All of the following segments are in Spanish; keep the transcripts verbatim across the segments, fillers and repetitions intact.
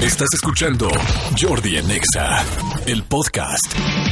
Estás escuchando Jordi en Exa, el podcast.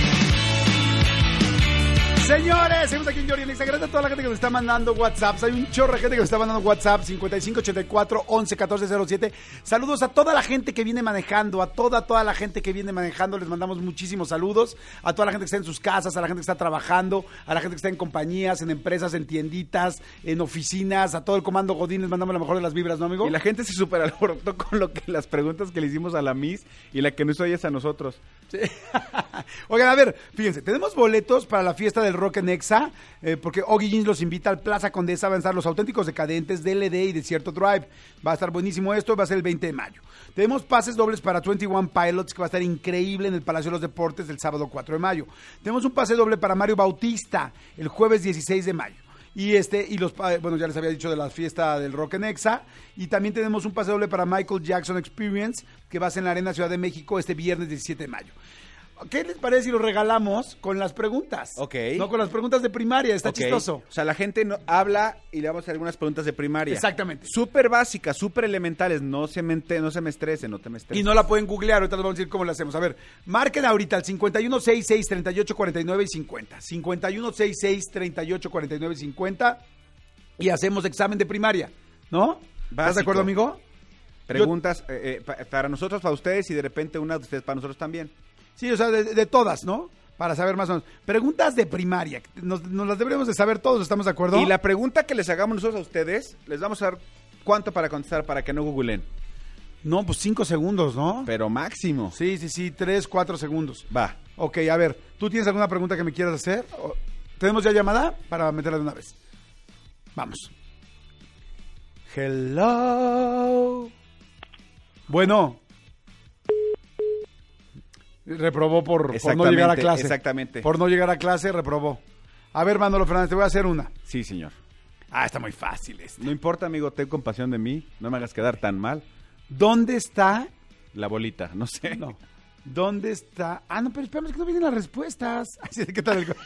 Señores, seguimos aquí en Jordi en Exa. Gracias a toda la gente que nos está mandando WhatsApps. Hay un chorro de gente que nos está mandando WhatsApp. cincuenta y cinco ochenta y cuatro once catorce cero siete. Saludos a toda la gente que viene manejando. A toda, toda la gente que viene manejando. Les mandamos muchísimos saludos. A toda la gente que está en sus casas. A la gente que está trabajando. A la gente que está en compañías, en empresas, en tienditas, en oficinas. A todo el comando Godín les mandamos la mejor de las vibras, ¿no, amigo? Y la gente se super alborotó con lo que las preguntas que le hicimos a la Miss y la que nos oye es a nosotros. Sí. Oigan, a ver, fíjense, tenemos boletos para la fiesta del rock en Exa, eh, porque Oggy Jeans los invita al Plaza Condesa, van a estar los auténticos decadentes, D L D y Desierto Drive. Va a estar buenísimo esto, va a ser el veinte de mayo. Tenemos pases dobles para veintiuno Pilots, que va a estar increíble en el Palacio de los Deportes el sábado cuatro de mayo. Tenemos un pase doble para Mario Bautista el jueves dieciséis de mayo. Y este, y los, bueno, ya les había dicho de la fiesta del rock en Exa. Y también tenemos un pase doble para Michael Jackson Experience, que va a ser en la Arena Ciudad de México este viernes diecisiete de mayo. ¿Qué les parece si lo regalamos con las preguntas? Ok. No, con las preguntas de primaria, está Okay. chistoso. O sea, la gente no, habla y le vamos a hacer algunas preguntas de primaria. Exactamente. Súper básicas, súper elementales. No se, me, no se me estresen, no te me estreses. Y no la pueden googlear, ahorita les vamos a decir cómo la hacemos. A ver, marquen ahorita al cincuenta y uno sesenta y seis, treinta y ocho cuarenta y nueve y cincuenta. cincuenta y uno sesenta y seis, treinta y ocho cuarenta y nueve y cincuenta. Y hacemos examen de primaria, ¿no? ¿Estás de acuerdo, amigo? Preguntas Yo... eh, eh, para nosotros, para ustedes y de repente una de ustedes para nosotros también. Sí, o sea, de, de todas, ¿no? Para saber más o menos. Preguntas de primaria. Nos, nos las deberíamos de saber todos, ¿estamos de acuerdo? Y la pregunta que les hagamos nosotros a ustedes, les vamos a dar cuánto para contestar para que no googleen. No, pues cinco segundos, ¿no? Pero máximo. Sí, sí, sí, tres, cuatro segundos. Va. Ok, a ver, ¿tú tienes alguna pregunta que me quieras hacer? ¿Tenemos ya llamada? Para meterla de una vez. Vamos. Hello. Bueno. Reprobó por, por no llegar a clase. Exactamente. Por no llegar a clase, reprobó. A ver, Manolo Fernández, te voy a hacer una. Sí, señor. Ah, está muy fácil esta. No importa, amigo, ten compasión de mí. No me hagas quedar tan mal. ¿Dónde está? La bolita, no sé. No. ¿Dónde está? Ah, no, pero espérame, es que no vienen las respuestas. ¿Qué tal el...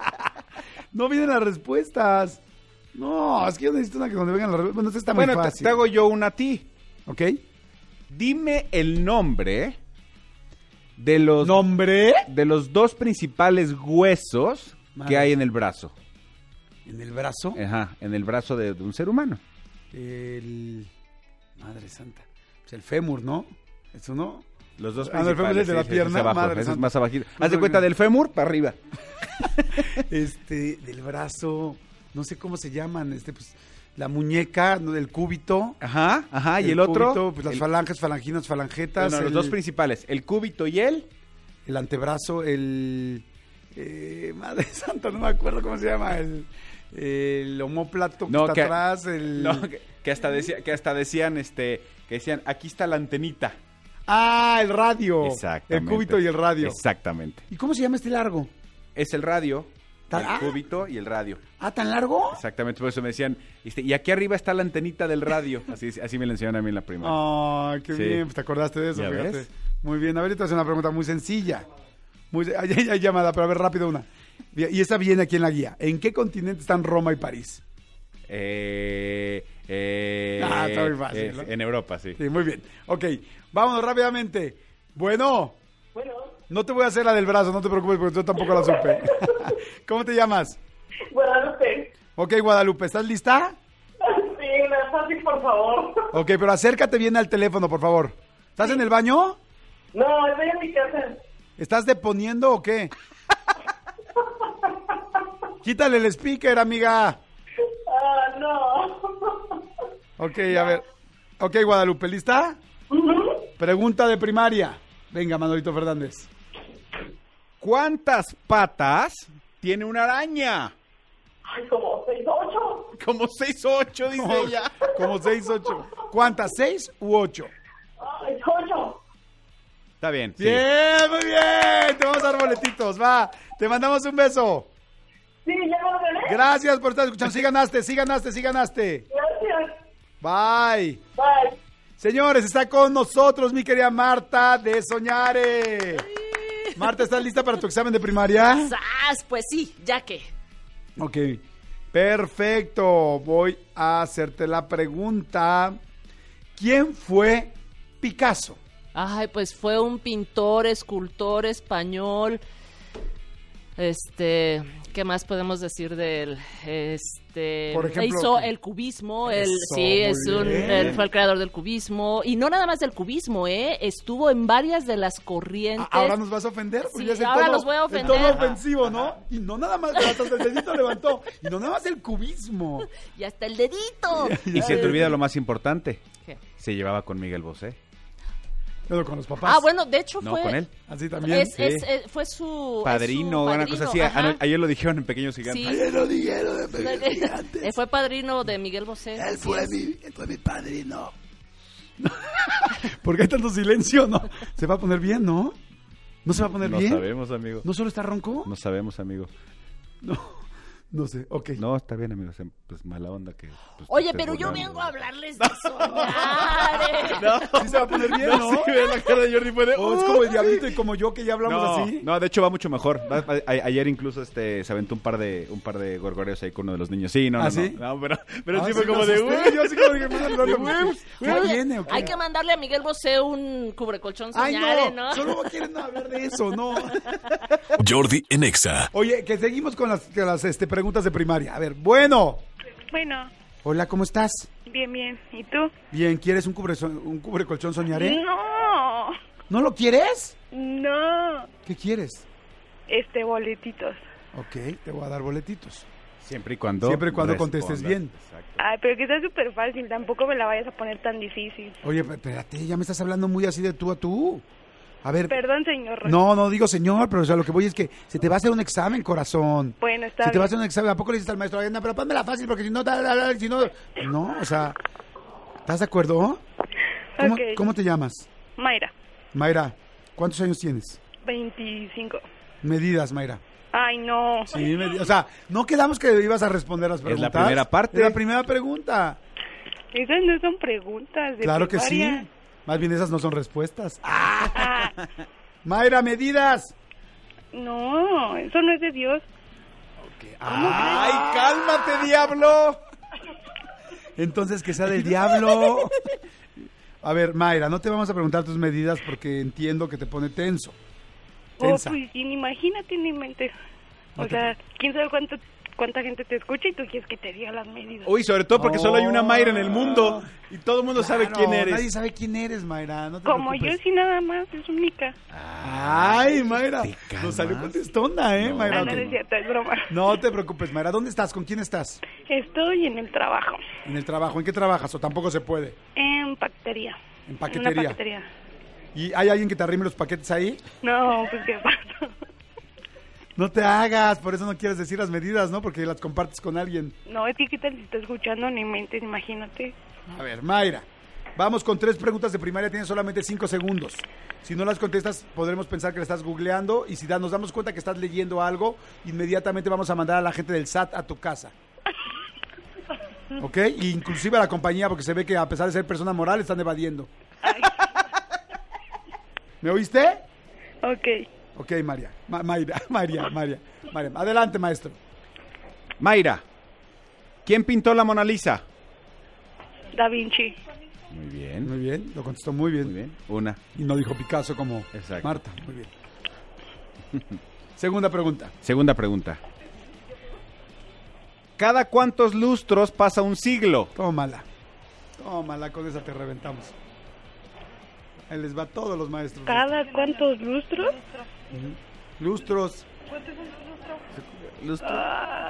No vienen las respuestas. No, es que yo necesito una que donde vengan las respuestas. Bueno, esto está bueno, muy fácil. Te, te hago yo una a ti. ¿Ok? Dime el nombre de los... ¿Nombre? De los dos principales huesos Madre. que hay en el brazo. ¿En el brazo? Ajá, en el brazo de, de un ser humano. El... Madre santa. Pues el fémur, ¿no? ¿Eso no? Los dos ah, principales. El fémur es de la sí, pierna. Sí, abajo, Madre ese es santa. más abajito. Haz de cuenta del fémur para arriba. Este, del brazo, no sé cómo se llaman, este, pues, la muñeca, ¿no? Del cúbito. Ajá, ajá, y el, el otro. Cúbito, pues las el... falanges, falanginas, falangetas. No, no, el... los dos principales, el cúbito y el... El antebrazo, el... Eh, madre santa, no me acuerdo cómo se llama, el... El omóplato que no, está que, atrás, el... No, que, que, hasta decía, que hasta decían, este, que decían, aquí está la antenita. Ah, el radio. Exactamente. El cúbito y el radio. Exactamente. ¿Y cómo se llama este largo? Es el radio, el ah. cúbito y el radio. Ah, ¿tan largo? Exactamente, por eso me decían, este, y aquí arriba está la antenita del radio. Así, así me lo enseñaron a mí en la primaria. Ah, qué sí. bien, pues te acordaste de eso, ¿Ya fíjate. ves? Muy bien, a ver, te voy a hacer una pregunta muy sencilla. Muy, hay, hay, hay llamada, pero a ver, rápido una. Y esta viene aquí en la guía. ¿En qué continente están Roma y París? Eh, eh, ah, está muy fácil, eh, ¿no? En Europa, sí. Sí, muy bien. Ok, vámonos rápidamente. Bueno. Bueno. No te voy a hacer la del brazo, no te preocupes, porque yo tampoco la supe. ¿Cómo te llamas? Guadalupe. Ok, Guadalupe, ¿estás lista? Sí, me fácil, por favor. Ok, pero acércate bien al teléfono, por favor. ¿Estás sí. en el baño? No, estoy en mi casa. ¿Estás deponiendo o qué? Quítale el speaker, amiga. Ah, uh, no. Ok, no. a ver. Ok, Guadalupe, ¿lista? Uh-huh. Pregunta de primaria. Venga, Manolito Fernández. ¿Cuántas patas tiene una araña? Ay, como seis, ocho. Como seis, ocho, dice como, ella. Como seis, ocho. ¿Cuántas? ¿Seis u ocho? Ay, ocho. Está bien. Bien, sí. Muy bien. Te vamos a dar boletitos, va. Te mandamos un beso. Sí, ya me lo gané. Gracias por estar escuchando. Sí ganaste, sí ganaste, sí ganaste. Gracias. Bye. Bye. Señores, está con nosotros mi querida Marta de Soñare. Marta, ¿estás lista para tu examen de primaria? ¡Sas! Pues sí, ya que. Ok, perfecto. Voy a hacerte la pregunta. ¿Quién fue Picasso? Ay, pues fue un pintor, escultor español. Este, ¿qué más podemos decir de él? Este, Por ejemplo, hizo ¿qué? el cubismo, el, Eso, sí, muy es un, bien. él fue el creador del cubismo, y no nada más del cubismo, ¿eh? Estuvo en varias de las corrientes. Ah, ¿ahora nos vas a ofender? Sí, ya es el ahora tono- los voy a el ofender. tono ofensivo, ¿no? Y no nada más, hasta el dedito levantó. Y no nada más el cubismo. Y hasta el dedito. Y se te olvida lo más importante. ¿Qué? Se llevaba con Miguel Bosé. Pero con los papás. Ah, bueno, de hecho No, fue... con él. Así también. Es, Sí. es- es- fue su Padrino, es su una cosa así. padrino, Ano- ajá. Ayer lo dijeron en Pequeños Gigantes. Sí. Ayer lo dijeron de Pequeños Gigantes. Eh, fue padrino de Miguel Bosé. Él así fue es. mi, él fue mi padrino. ¿Por qué hay tanto silencio? No. Se va a poner bien, ¿no? ¿No se va a poner No bien? sabemos, amigo. ¿No solo está ronco? No sabemos, amigo. No. No sé, ok. No, está bien, amigo. se- Pues mala onda que... pues, te Oye, estés pero yo burlando. vengo a hablarles de soñar. ¿eh? Sí se va a poner bien, ¿no? Sí, ve la cara de Jordi, fue de, O es como el diablito y como yo que ya hablamos no, así. no, de hecho va mucho mejor. Va- a- a- ayer incluso este se aventó un par de un par de gorgoreos ahí con uno de los niños. Sí, no, ¿Ah, no, sí? no, no, pero, pero Ah, sí fue como me de asusté. "Uy". Yo así como dije, "Manda, De manda, huevos, ¿qué Oye, tiene o qué?" hay que mandarle a Miguel Bosé un cubrecolchón Ay, soñar, no, ¿no? solo quieren hablar de eso, no. Jordi en Exa. Oye, que seguimos con las, con las este, preguntas de primaria. A ver, bueno. Bueno, Hola, ¿cómo estás? bien, bien. ¿Y tú? Bien, ¿quieres un, cubre, un cubrecolchón soñaré? No, ¿No lo quieres? no. ¿Qué quieres? Este, boletitos. Ok, te voy a dar boletitos. Siempre y cuando Siempre y cuando respondas. contestes bien. Exacto. Ay, pero que está súper fácil. Tampoco me la vayas a poner tan difícil. Oye, p- espérate, ya me estás hablando muy así de tú a tú. A ver, Perdón, señor. no, no digo señor, pero o sea, lo que voy es que se te va a hacer un examen, corazón. Bueno, está Se te va a bien. hacer un examen. ¿A poco le dices al maestro, "Ay, no, pero pónmela fácil porque si no, tal, tal, tal, si no... No, o sea, ¿estás de acuerdo? ¿Cómo, Ok. ¿Cómo te llamas? Mayra, Mayra, ¿cuántos años tienes? veinticinco. Medidas, Mayra. Ay, no. Sí, medi- o sea, no quedamos que ibas a responder las Es preguntas. la primera parte. Es la primera pregunta. Esas no son preguntas de Claro que sí. primaria. Más bien esas no son respuestas. Ah, Mayra, medidas. no, eso no es de Dios. ¡Ay, cálmate, diablo! Entonces, que sea del diablo. A ver, Mayra, no te vamos a preguntar tus medidas porque entiendo que te pone tenso. Oh, Tensa. pues, y imagínate ni mente. O Ok. sea, quién sabe cuánto, cuánta gente te escucha y tú quieres que te diga las medidas. Uy, sobre todo porque solo hay una Mayra en el Oh. mundo y todo el mundo sabe Claro, quién eres. Nadie sabe quién eres, Mayra. No te Como yo preocupes. sí nada más, es única. Ay, Mayra. ¿te calmas? Nos salió contestona, ¿eh, No. Mayra? Ah, no, no es cierto, es broma. No te preocupes, Mayra. ¿Dónde estás? ¿Con quién estás? Estoy en el trabajo, En el trabajo. ¿En qué trabajas? O tampoco se puede. en paquetería. En Una paquetería. paquetería. ¿Y hay alguien que te arrime los paquetes ahí? No, pues qué pasa. No te hagas, por eso no quieres decir las medidas, ¿no? Porque las compartes con alguien. No, es que qué tal si está escuchando ni mente, imagínate. A ver, Mayra, vamos con tres preguntas de primaria, tienes solamente cinco segundos. Si no las contestas, podremos pensar que la estás googleando y si da- nos damos cuenta que estás leyendo algo, inmediatamente vamos a mandar a la gente del S A T a tu casa. ¿Ok? Y inclusive a la compañía, porque se ve que a pesar de ser persona moral, están evadiendo. Ay, ¿Me oíste? ok. Ok, María. Ma- Mayra, María, María, María. Adelante, maestro. Mayra, ¿quién pintó la Mona Lisa? Da Vinci. Muy bien, Muy bien, lo contestó muy bien. muy bien. Una. Y no dijo Picasso como Exacto. Marta. Muy bien. Segunda pregunta. Segunda pregunta. ¿Cada cuántos lustros pasa un siglo? Tómala. Tómala, con esa te reventamos. Ahí les va a todos los maestros. ¿Cada cuántos lustros? Lustros. ¿Lustros?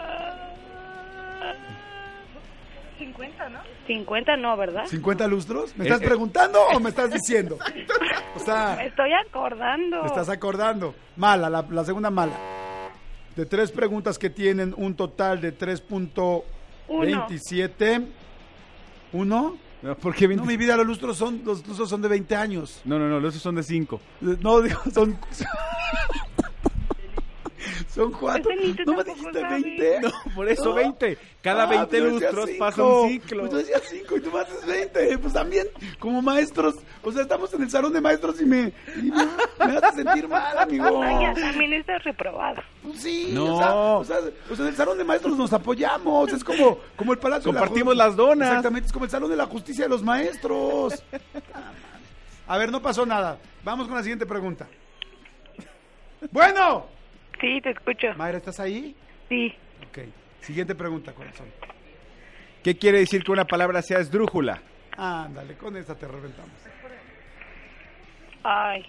cincuenta no, ¿verdad? ¿cincuenta lustros? ¿Me estás Eh, eh. preguntando o me estás diciendo? O sea, Me estoy acordando. me estás acordando. Mala, la, la segunda mala. De tres preguntas que tienen un total de tres punto veintisiete. ¿Uno? No, ¿por qué veinte? No, mi vida, los lustros son, los lustros son de veinte años. No, no, no, los son de cinco. Eh, No, digo, son... Son cuatro. Ese Nito ¿No me tampoco dijiste sabe. veinte? No, por eso No. veinte. Cada Ah, veinte pues yo decía lustros cinco. pasa un ciclo. Pues tú decías cinco y tú me haces veinte. Pues también, como maestros. O sea, estamos en el salón de maestros y me, y me, me hace sentir mal, amigo. Ay, ya también estás reprobado. Pues sí, No. o, sea, o, sea, o sea, en el salón de maestros nos apoyamos. Es como, como el palacio de la Compartimos Ju- las donas. Exactamente, es como el salón de la justicia de los maestros. A ver, no pasó nada. Vamos con la siguiente pregunta. Bueno. Sí, te escucho. Mayra, ¿estás ahí? Sí. Ok. Siguiente pregunta, corazón. ¿Qué quiere decir que una palabra sea esdrújula? Ándale, con esta te reventamos. Ay.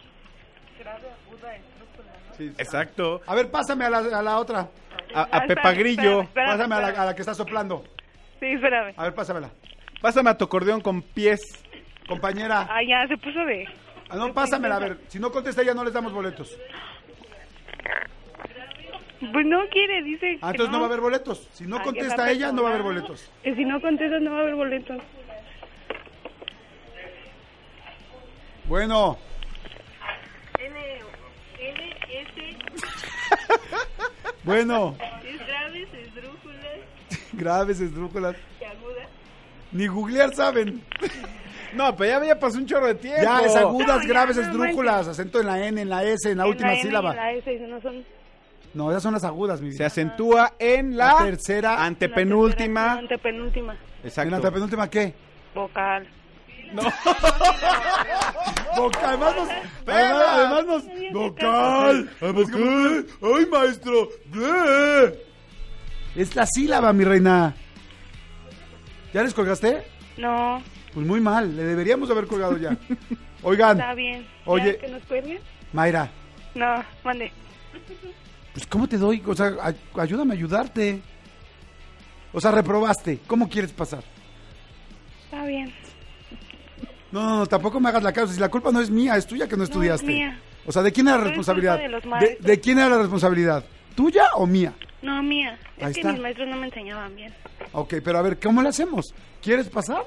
Sí, sí. Exacto. A ver, pásame a la, a la otra. A, a Ah, Pepa espérame, Grillo. espérame, espérame, Pásame a la, espérame. a la que está soplando. Sí, espérame. A ver, pásamela. Pásame a tu acordeón con pies. Compañera. Ay, ya se puso de... Ah, no, pásamela, a ver. Si no contesta ella, no les damos boletos. Pues no quiere, dice Ah, que entonces no va a haber boletos. Si no Ay, contesta esa ella, no va a haber persona. boletos. Que si no contestas no va a haber boletos. Bueno. N, N, S, Bueno. es graves, esdrújulas, Graves, esdrújulas. y agudas. Ni googlear saben. No, pero ya, ya pasó un chorro de tiempo. Ya, es agudas, No, ya, graves, no esdrújulas. Acento en la N, en la S, en la En última la N y sílaba. la S no son... No, esas son las agudas, mi Se vida. acentúa en la, La tercera. antepenúltima. Antepenúltima. ¿En Exacto. la antepenúltima qué? Vocal. Vocal, además nos... Además, además nos... Vocal. Vocal. Ay, maestro. Bleh. Es la sílaba, mi reina. ¿Ya les colgaste? No, Pues muy mal, le deberíamos haber colgado ya. Oigan, está bien. Oye. ¿Ya que nos cuelguen? Mayra, No, mande. pues ¿cómo te doy? O sea, ay- ayúdame a ayudarte. O sea, reprobaste. ¿Cómo quieres pasar? Está bien. No, no, no, tampoco me hagas la causa. Si la culpa no es mía, es tuya que no estudiaste. mía. O sea, ¿de quién era la No es responsabilidad? culpa de los ¿De, maestros. de quién era la responsabilidad? ¿Tuya o mía? No, mía. Es Ahí que está. mis maestros no me enseñaban bien. Ok, pero a ver, ¿cómo le hacemos? ¿Quieres pasar?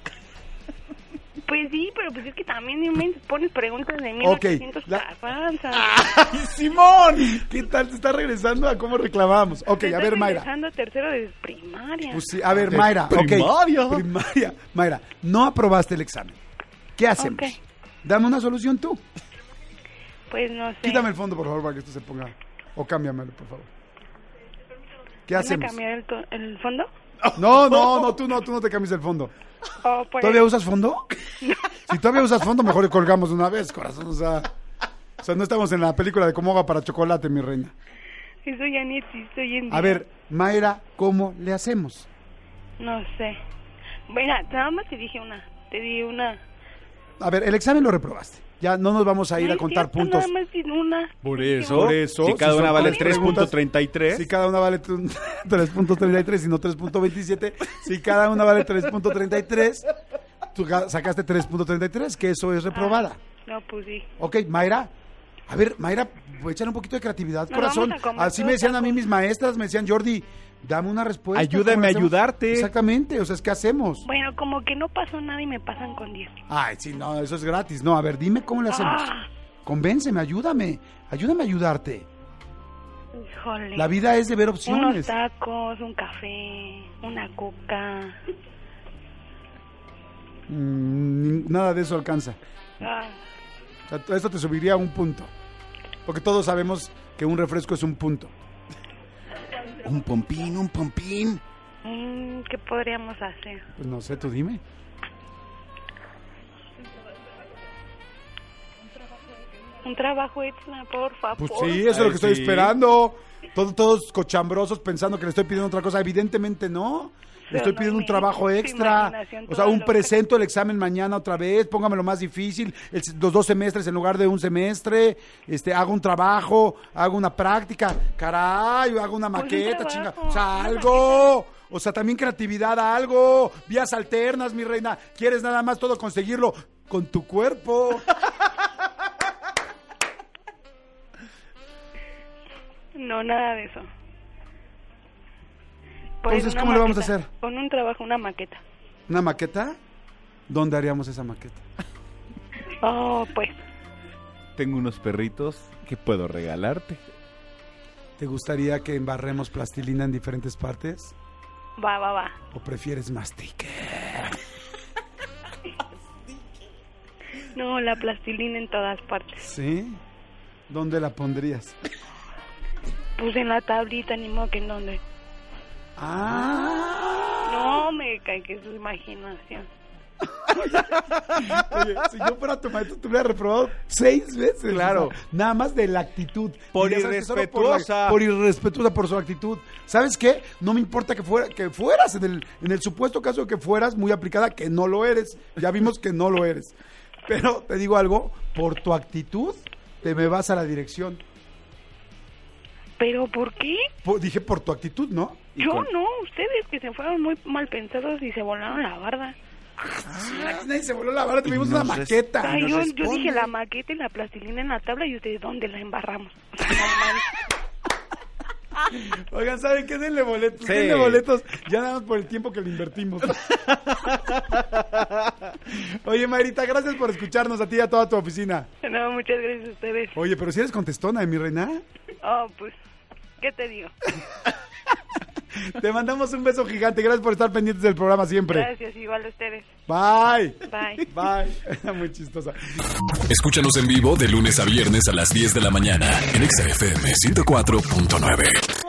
Pues sí, pero pues es que también me pones preguntas de mil Ok, ochocientos la- avanzas. ¡Ay, Simón! ¿Qué tal? Te está regresando a cómo reclamábamos. Ok, Te a ver, estás Mayra. regresando a tercero de primaria. Pues sí, a ver, De Mayra. ok. primaria. Primaria. Mayra, no aprobaste el examen. ¿Qué hacemos? Ok. Dame una solución tú. Pues no sé. Quítame el fondo, por favor, para que esto se ponga. O cámbiamelo, por favor. ¿Qué ¿Van a hacemos? cambiar el, to- el fondo? No, no, no, tú no, tú no te cambies el fondo. Oh, pues, ¿Todavía usas fondo? Si todavía usas fondo, mejor colgamos de una vez, corazón. O sea, o sea, no estamos en la película de cómo va para chocolate, mi reina. Eso ya ni existe hoy en día. A ver, Mayra, ¿cómo le hacemos? No sé. Mira, nada más te dije una. Te di una. A ver, el examen lo reprobaste. Ya no nos vamos a ir No a es contar cierto, puntos. Nada más di una. Por Dije eso, Por eso, si cada si una son vale tres tres punto preguntas, treinta y tres. Si cada una vale tres punto treinta y tres y no tres punto veintisiete, si cada una vale tres punto treinta y tres, tú ga- sacaste tres punto treinta y tres, que eso es reprobada. No, pues sí. Ok, Mayra. A ver, Mayra, voy a echar un poquito de creatividad, Nos corazón. vamos a comer Así me todos decían a mí tacos. mis maestras, me decían, Jordi, dame una respuesta. Ayúdame ¿cómo a hacemos? ayudarte. Exactamente, o sea, es que hacemos. Bueno, como que no pasó nada y me pasan con diez. Ay, sí, no, eso es gratis. No, a ver, dime cómo le hacemos. Ah. Convénceme, ayúdame. Ayúdame a ayudarte. Híjole. La vida es de ver Unos opciones. tacos, un café, una coca. Mm, ni- nada de eso alcanza. Ah, O sea, esto te subiría a un punto. Porque todos sabemos que un refresco es un punto. Un pompín, un pompín. mm, ¿qué podríamos hacer? Pues no sé, tú dime. Un trabajo extra, por favor. Pues sí, eso es lo Ay, que estoy sí. esperando. Todos, todos cochambrosos pensando que le estoy pidiendo otra cosa. Evidentemente no. Le Pero estoy no pidiendo un me- trabajo su extra. imaginación, O sea, todo un lo que- presento el examen mañana otra vez. Póngamelo más difícil. el- los dos semestres en lugar de un semestre. Este, hago un trabajo, hago una práctica. Caray, hago una Pues un maqueta, trabajo, chinga. O sea, una algo. O sea, también creatividad, algo. Vías alternas, mi reina. ¿Quieres nada más todo conseguirlo con tu cuerpo? No, nada de eso. Pues Entonces, una ¿cómo le vamos a maqueta. hacer? Con un trabajo, una maqueta. ¿Una maqueta? ¿Dónde haríamos esa maqueta? Oh, pues. Tengo unos perritos que puedo regalarte. ¿Te gustaría que embarremos plastilina en diferentes partes? Va, va, va. ¿O prefieres mastique? No, la plastilina en todas partes. ¿Sí? ¿Dónde la pondrías? Puse en la tablita, ni modo que en donde. Ah. No, me cae que es su imaginación. Oye, si yo fuera tu maestro, te hubiera reprobado seis veces. Claro. O sea, nada más de la actitud. Por Y ya sabes que solo por la- irrespetuosa. Por, irrespetuosa, por su actitud. ¿Sabes qué? No me importa que, fuera, que fueras, en el, en el supuesto caso de que fueras muy aplicada, que no lo eres. Ya vimos que no lo eres. Pero te digo algo, por tu actitud, te me vas a la dirección. ¿Pero por qué? Por- dije por tu actitud, ¿no? Y Yo con- no, ustedes que se fueron muy mal pensados y se volaron la barda. Ah, nadie se voló la barra, tuvimos Y una nos res- maqueta. Ay, nos yo, yo responde. dije la maqueta y la plastilina en la tabla y ustedes, ¿dónde la embarramos? O sea, no manches. Oigan, ¿saben qué? Denle boletos, Sí. denle boletos, ya nada más por el tiempo que le invertimos. Oye, Mayrita, gracias por escucharnos a ti y a toda tu oficina. No, muchas gracias a ustedes. Oye, pero si eres contestona, ¿eh, mi reina? Oh, pues, ¿qué te digo? Te mandamos un beso gigante, gracias por estar pendientes del programa siempre. Gracias, igual a ustedes. Bye. Bye. Bye. Muy chistosa. Escúchanos en vivo de lunes a viernes a las diez de la mañana en Exa F M ciento cuatro punto nueve.